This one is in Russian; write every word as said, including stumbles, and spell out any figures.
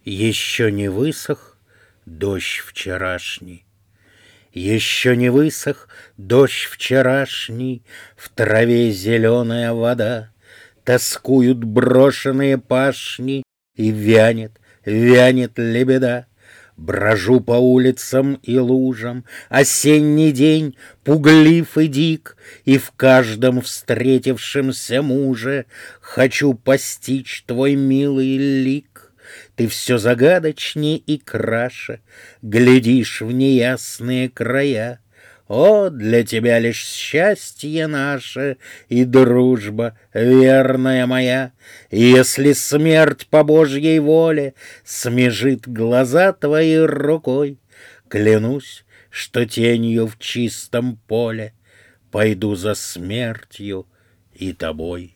Еще не высох дождь вчерашний, Еще не высох дождь вчерашний, В траве зеленая вода, Тоскуют брошенные пашни, И вянет, вянет лебеда. Брожу по улицам и лужам, Осенний день пуглив и дик, И в каждом встретившемся муже Хочу постичь твой милый лик. Ты все загадочней и краше Глядишь в неясные края. О, для тебя лишь счастье наше И дружба верная моя. Если смерть по Божьей воле Смежит глаза твои рукой, Клянусь, что тенью в чистом поле Пойду за смертью и тобой.